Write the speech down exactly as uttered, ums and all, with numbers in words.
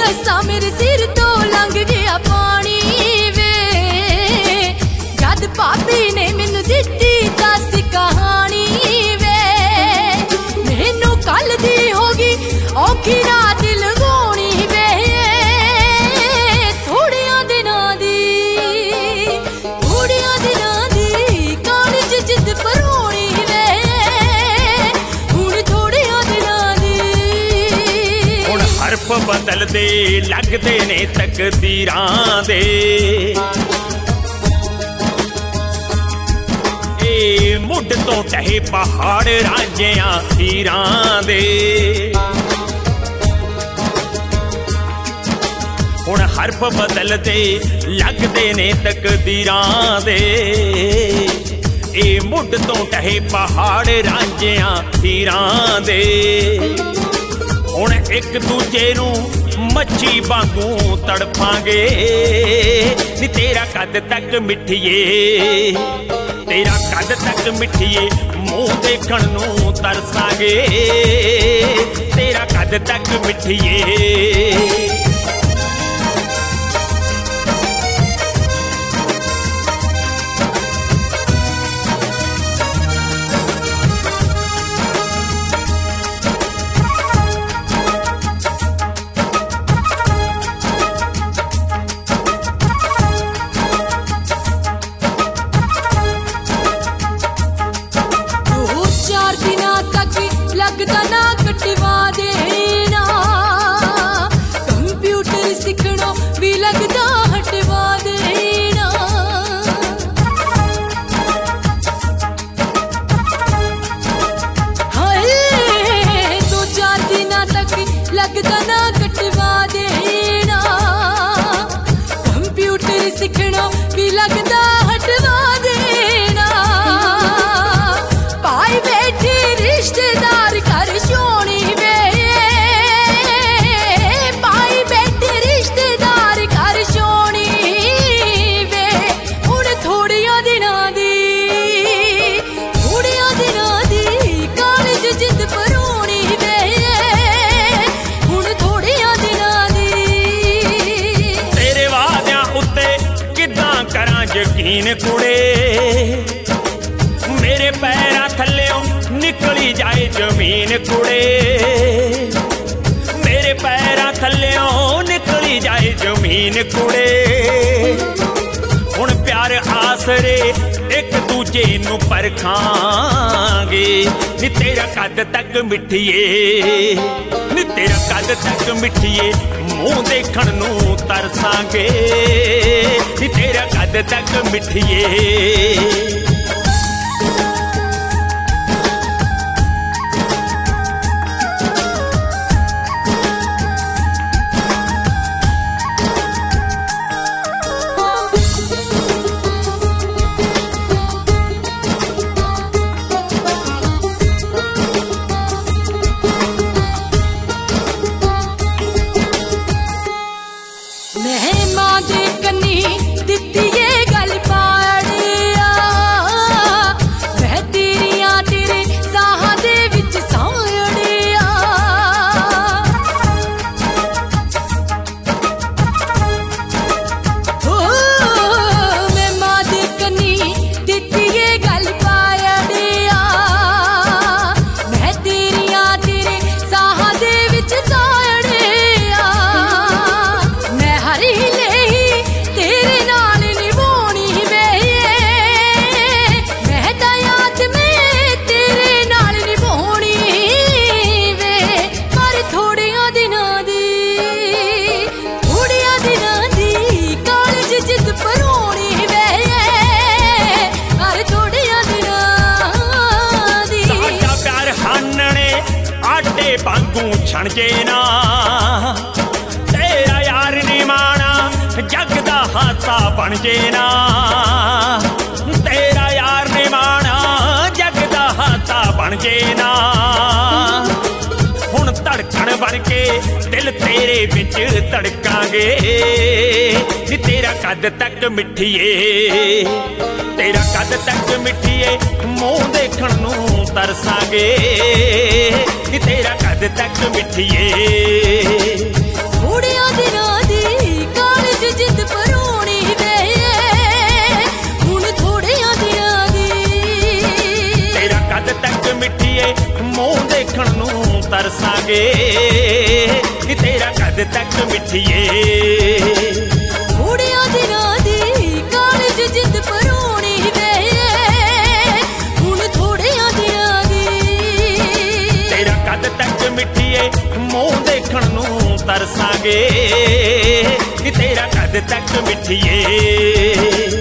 दसा मेरे सिर तो लंघ गया पानी वे जद भाभी ने मैनू दित्ती दस कहानी वे मैनू कल दी होगी औखी रात लगाउणी वे थोड़ियां दिनां दी थोड़ियां दिनां दी कालज जिद भरोणी वे हुण थोड़ियां दिनां दी हुण हरफ बदलदे लगदे ने तकदीरां दे मुड तो टहे पहाड़ रांझियां हीरां दे हुण हरफ बदलदे लगदे ने तकदीरां दे ए मुड तो टहे पहाड़ रांझियां हीरां दे हुण एक दूजे नूं मच्छी वांगू तड़फांगे नी तेरा कद तक मिठिए तेरा कद तक मिठिए मूँह देखण नूं तरसांगे तेरा कद तक मिठिए लगदा ना कटवा देना कंप्यूटर सीखणों भी लगदा हटवा देना हाय दो चार दिन तक लगदा ना कटवा देना कंप्यूटर सीखणों भी लगदा हटवा देना पाई बैठे रिश्तेदार कर छोड़ी वे पाई बैठे रिश्तेदार कर छोड़ी वे हुण थोड़ियां दिनां दी थोड़ियां दिनां दी कालज जिद भरोणी वे हुण थोड़ियां दिनां दी तेरे वादियां उत्ते किदां करां यकीन कुड़े मेरे पैरां थल्लेओं निकली जाए जमीन कुड़े मेरे पैरां थल्लेओं निकली जाए जमीन कुड़े हुण प्यार आसरे एक दूजे नूं परखांगे नी तेरा कद तक मिठिए नी तेरा कद तक मिठिए मूँह देखण नूं तरसांगे नी तेरा कद तक मिठिए मां दे कन्नी दित्ती ये गल पाड़िया मैं तेरियां तेरे साहां दे विच साड़िया ओ मैं मां दे कन्नी दित्ती ये गल पाड़िया मैं तेरियां तेरे साहां दे विच साड़िया मैं हरी तेरे नाल निभाउणी वे मैं दयात में तेरे नाल निभाउणी वे पर थोड़ियां दिनां दी थोड़ियां दिनां दी कालज जिद भरोणी वे पर थोड़ियां दिनां दी साडा प्यार हानणे आटे वांगू छणजे ना तेरा यार नी माना जग दा हासा बन जे ना तेरा यार ने माना जग दा हासा बन जे ना हुण धड़कन बन के दिल तेरे विच धड़कांगे नी तेरा कद तक मिठिए तेरा कद तक मिठिए मूँह देखण नूं तरसांगे नी तेरा कद तक मिठिए थोड़ियां ਤਰਸਾਂਗੇ ਨੀ ਤੇਰਾ ਕਦ ਤੱਕ ਮਿੱਠੀਏ। ਥੋੜਿਆਂ ਦਿਨਾਂ ਦੀ ਕਾਲਜ ਜਿੱਦ ਪਰੋਣੀ ਵੇ ਹੁਣ ਥੋੜਿਆਂ ਦਿਨਾਂ ਦੀ ਤੇਰਾ ਕਦ ਤੱਕ ਮਿੱਠੀਏ ਮੂੰਹ ਦੇਖਣ ਨੂੰ ਤਰਸਾਂਗੇ ਨੀ ਤੇਰਾ ਕਦ ਤੱਕ ਮਿੱਠੀਏ।